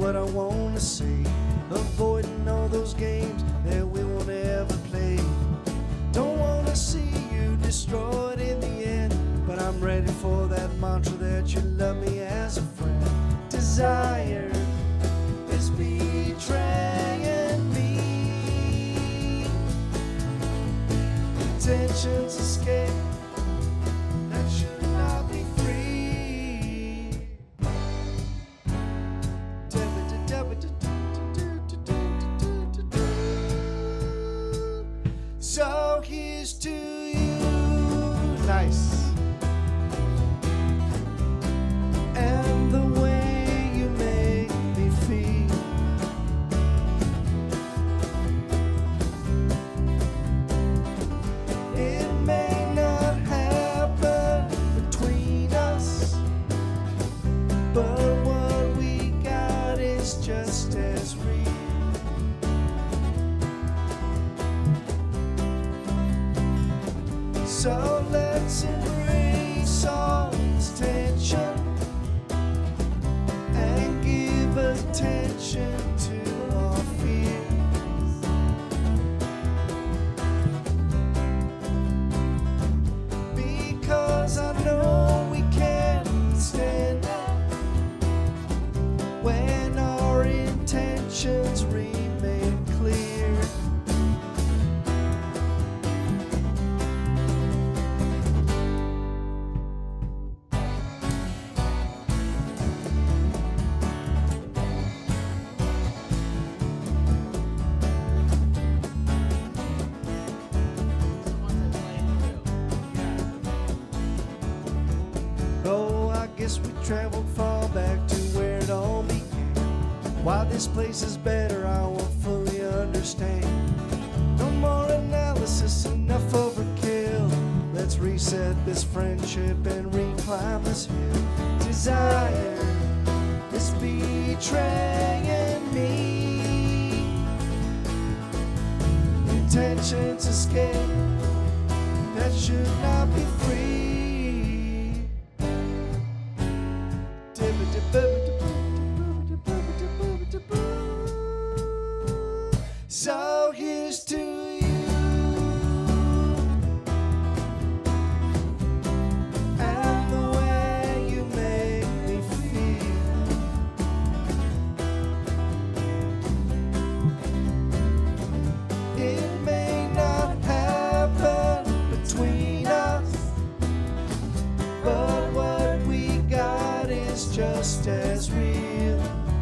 what I wanna say, avoiding all those games that we won't ever play. Don't wanna see you destroyed in the end, but I'm ready for that mantra that you love me as a friend. Desire is betraying me. Intentions escape, that should not be free. So here's to you. Nice. And the way you make me feel. It may not happen between us, but what we got is just as real. So let's embrace all this tension and give attention to our fears. Because I know we can't stand it when our intentions remain clear. Oh, I guess we traveled far back to where it all began. Why this place is better, I won't fully understand. No more analysis, enough overkill. Let's reset this friendship and reclimb this hill. Desire is betraying me. Intentions escape, that should not be free. So here's to you, and the way you make me feel. It may not happen between us, but what we got is just as real.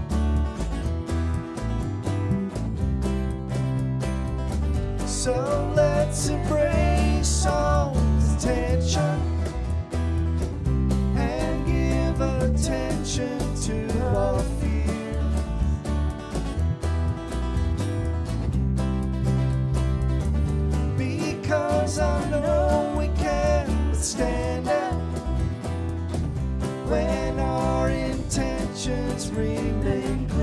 So let's embrace all the tension and give attention to our fears. Because I know we can't withstand it when our intentions remain